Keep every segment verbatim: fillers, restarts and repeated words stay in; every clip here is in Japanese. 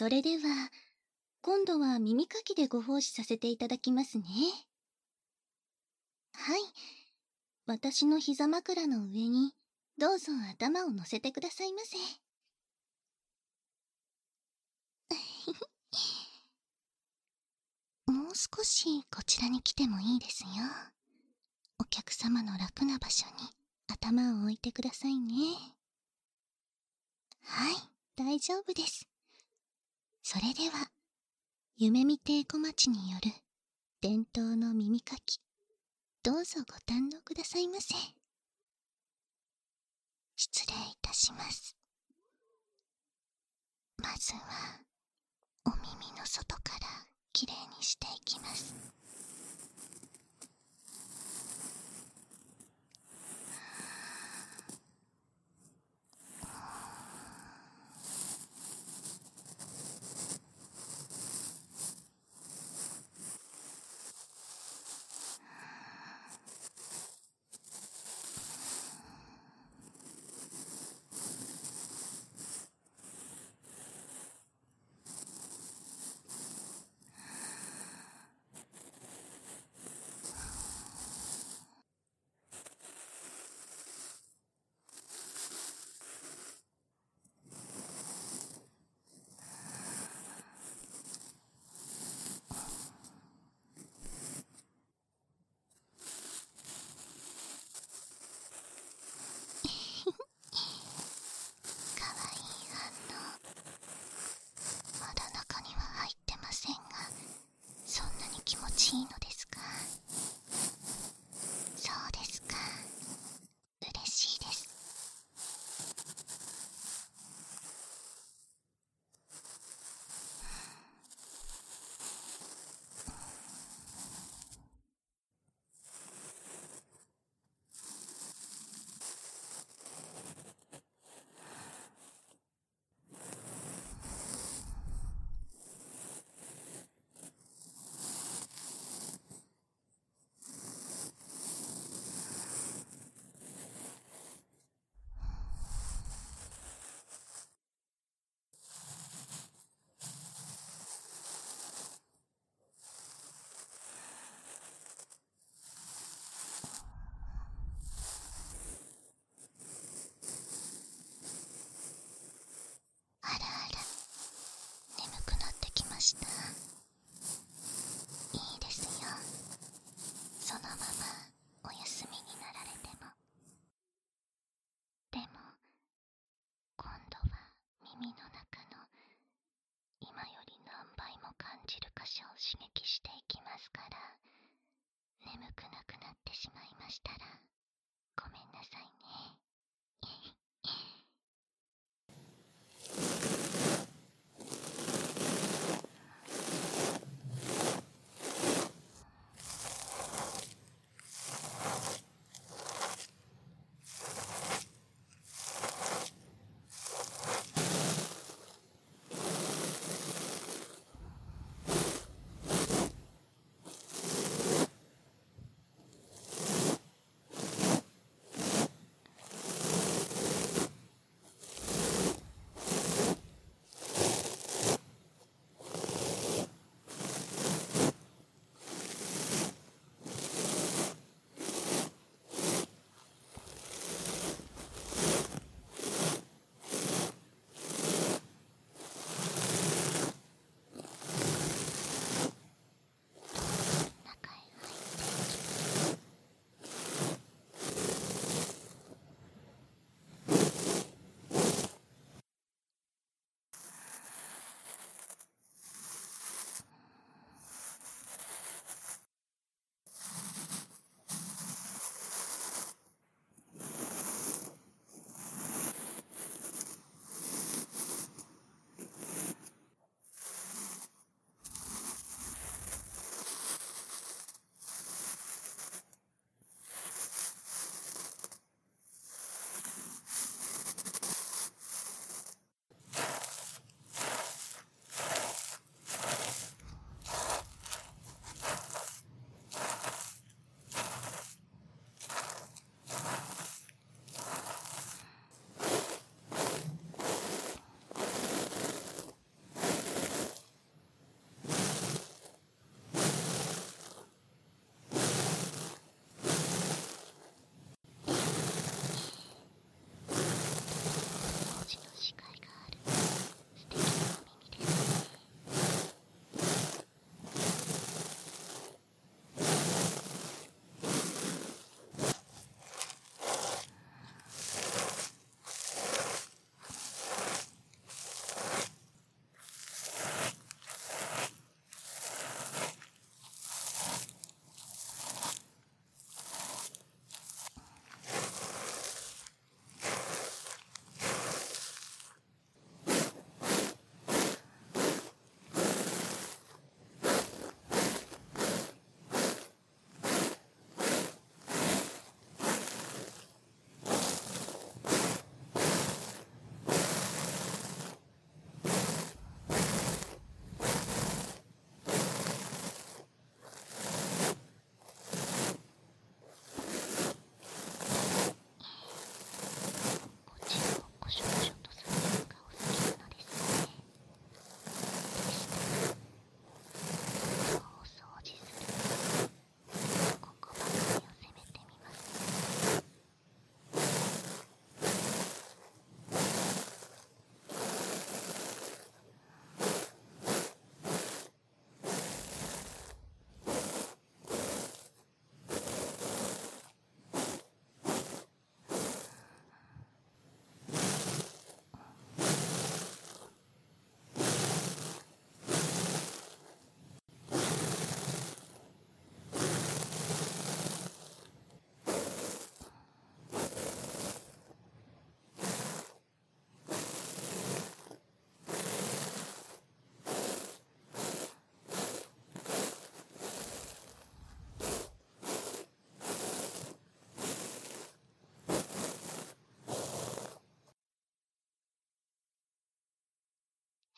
それでは、今度は耳かきでご奉仕させていただきますね。はい。私の膝枕の上に、どうぞ頭を乗せてくださいませ。もう少しこちらに来てもいいですよ。お客様の楽な場所に頭を置いてくださいね。はい、大丈夫です。それでは、夢見亭小町による伝統の耳かき、どうぞご堪能くださいませ。失礼いたします。まずは、お耳の外からきれいにしていきます。かわいい反応。まだ中には入ってませんが、そんなに気持ちいいのですか？そうですか。嬉しいです。あらあら、眠くなってきました。いいですよ。そのままお休みになられても。でも、今度は耳の中の今より何倍も感じる箇所を刺激していきますから、眠くなくなってしまいましたらごめんなさいね。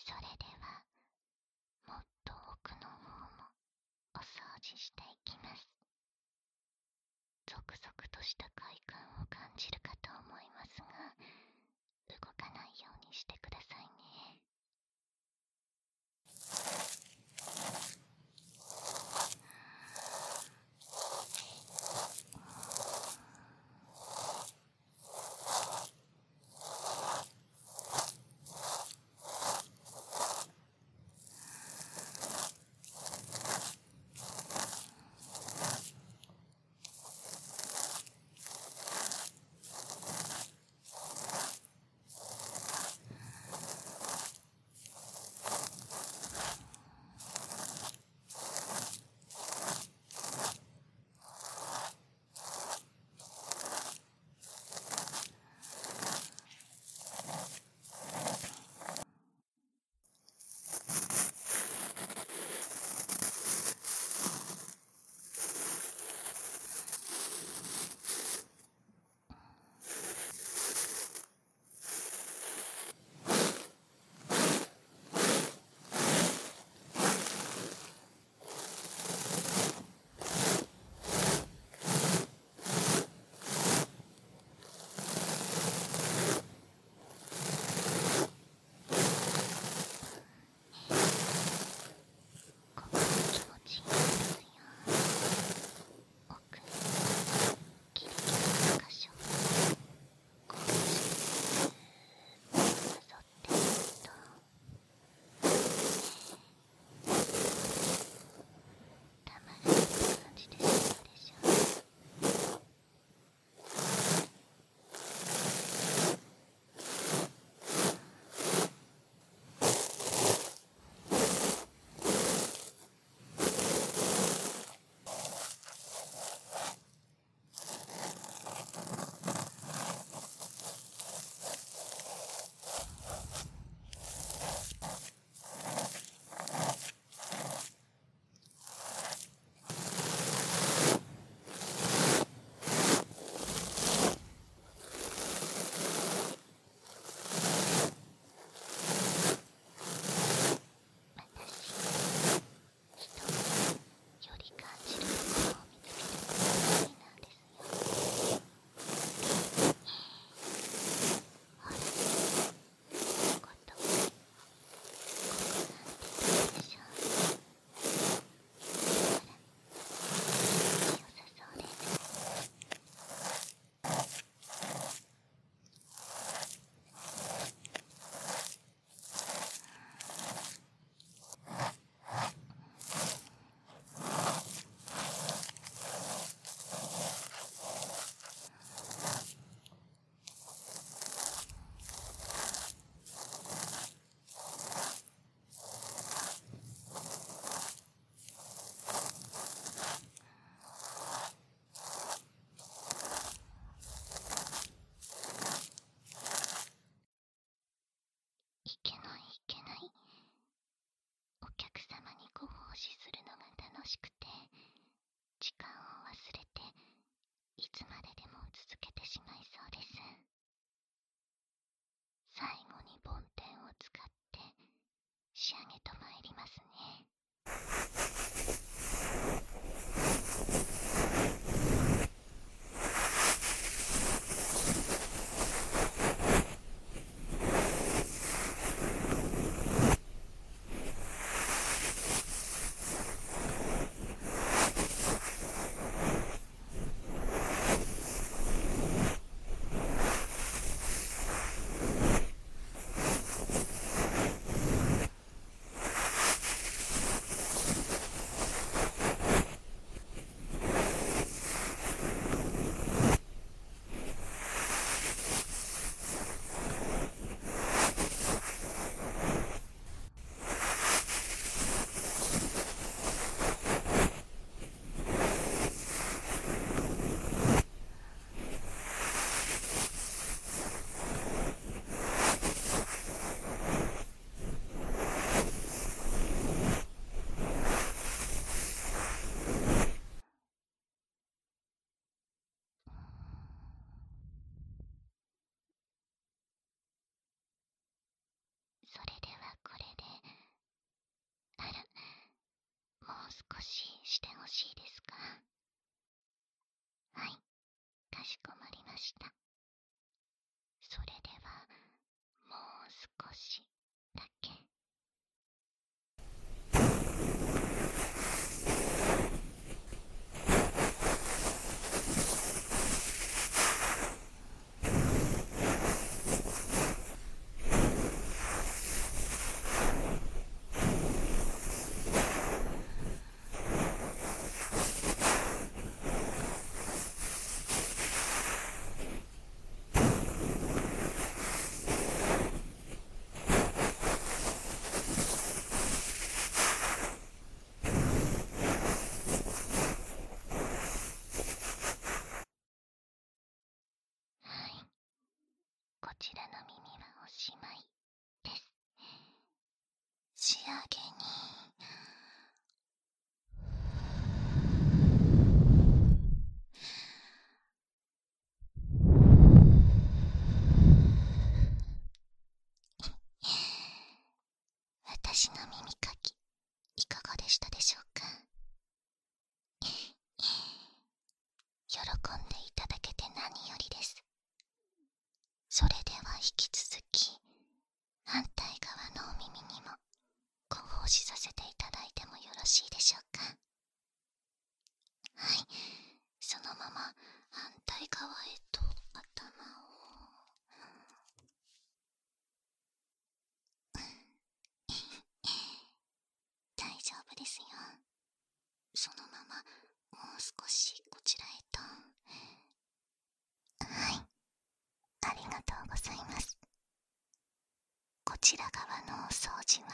それではもっと奥の方もお掃除していきます。ゾクゾクとした快感を感じるかと思いますが、動かないようにしてくださいね。ここが気持ちいいんですよ。奥のギリギリの箇所をこうしてなぞってみると、たまらなく感じてしまうでしょう。私、人がより感じるところを見つけてくれる好きなんですよ。ほら、ここと、ここなんてどうでしょう。ほら、良さそうです。いけないいけない。お客様にご奉仕するのが楽しくて、時間を忘れていつまででも続けてしまいそうです。最後に梵天を使って仕上げとまいりますね。 ちらの耳はおしまいです。仕上げに私の耳かきいかがでしたでしょうか。喜んでいただけて何よりです。それでは引き続き反対側のお耳にもご奉仕させていただいてもよろしいでしょうか。はい、そのまま反対側へと頭を大丈夫ですよ。そのままもう少しこちらへと。はい、ありがとうございます。こちら側のお掃除は